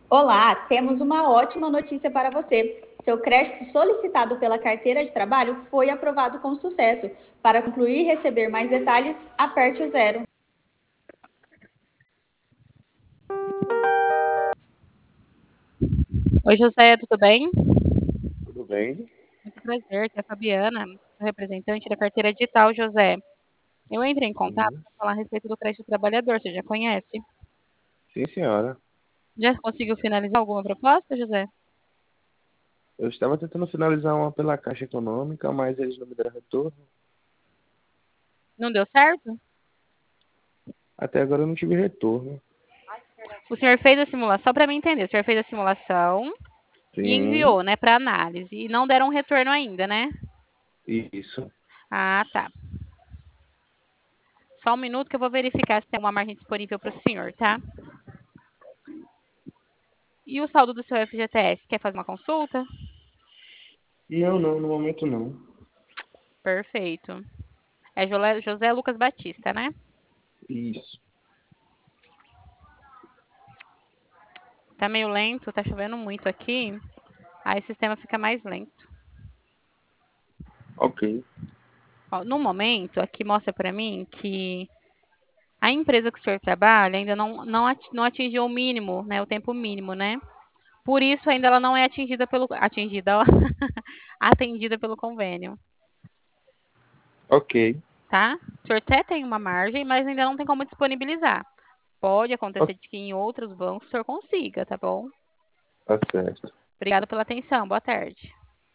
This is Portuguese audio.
Olá, temos uma ótima notícia para você. Seu crédito solicitado pela carteira de trabalho foi aprovado com sucesso. Para concluir e receber mais detalhes, aperte o zero. Oi, José, tudo bem? Tudo bem? Muito prazer, aqui é a Fabiana, sou representante da carteira digital, José. Eu entrei em contato Sim, para falar a respeito do crédito trabalhador, você já conhece? sim, senhora. Já conseguiu finalizar alguma proposta, José? Eu estava tentando finalizar uma pela Caixa Econômica, mas eles não me deram retorno. Não deu certo? Até agora eu não tive retorno. O senhor fez a simulação, para mim entender, o senhor fez a simulação e Sim, enviou, né, para análise, e não deram um retorno ainda, né? isso. Ah, tá. Só um minuto que eu vou verificar se tem uma margem disponível para o senhor, tá? E o saldo do seu FGTS, quer fazer uma consulta? Não, não, no momento não. Perfeito. É José Lucas Batista, né? Isso. Tá meio lento, tá chovendo muito aqui. Aí o sistema fica mais lento. Ok, Ó, no momento, aqui mostra para mim que a empresa que o senhor trabalha ainda não atingiu o mínimo, né? O tempo mínimo, né? Por isso ainda ela não é atingida, ó, atendida pelo convênio, ok, tá? O senhor até tem uma margem, mas ainda não tem como disponibilizar. Pode ok, acontecer de que em outros bancos o senhor consiga, tá bom? tá certo. Obrigada pela atenção. Boa tarde.